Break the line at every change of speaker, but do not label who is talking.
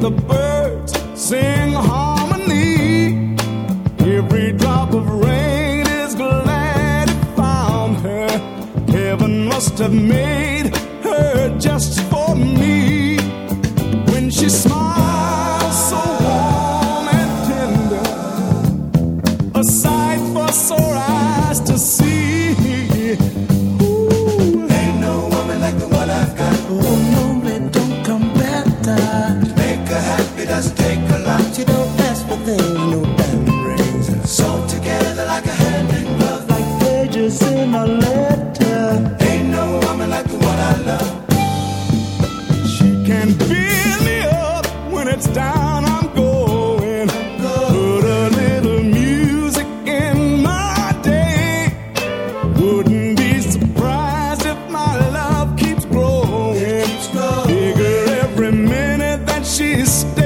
the birds sing harmony. Every drop of rain is glad it found her. Heaven must have made her just for me. When she smiles so warm and tender, a sight for sore eyes to see. Ooh.
Ain't no woman like the one I've got.
Oh no, it don't come better.
To make her happy doesn't take a lot.
She don't ask for things, no diamond rings.
Sewn together like a hand in glove,
like pages in a letter.
Ain't no woman like the one I love.
She can fill me up when it's down, I'm going. Put a little music in my day. Wouldn't be surprised if my love keeps growing. Bigger every minute that she's